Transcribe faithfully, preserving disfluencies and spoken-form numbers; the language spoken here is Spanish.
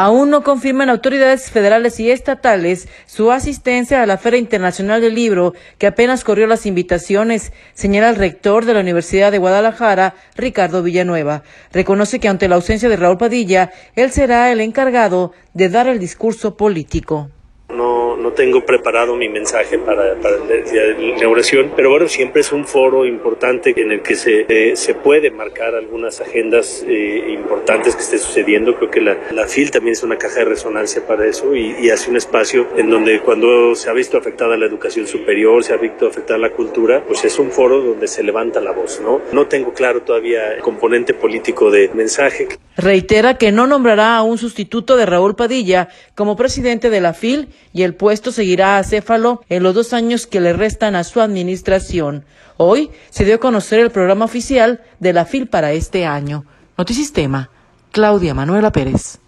Aún no confirman autoridades federales y estatales su asistencia a la Feria Internacional del Libro, que apenas corrió las invitaciones, señala el rector de la Universidad de Guadalajara, Ricardo Villanueva. Reconoce que ante la ausencia de Raúl Padilla, él será el encargado de dar el discurso político. No, no tengo preparado mi mensaje para, para el día de la inauguración, pero bueno, siempre es un foro importante en el que se, eh, se puede marcar algunas agendas eh, importantes que esté sucediendo. Creo que la, la F I L también es una caja de resonancia para eso y, y hace un espacio en donde cuando se ha visto afectada la educación superior, se ha visto afectada la cultura, pues es un foro donde se levanta la voz, ¿no? No tengo claro todavía el componente político de mensaje. Reitera que no nombrará a un sustituto de Raúl Padilla como presidente de la F I L y el puesto seguirá acéfalo en los dos años que le restan a su administración. Hoy se dio a conocer el programa oficial de la F I L para este año. Notisistema, Claudia Manuela Pérez.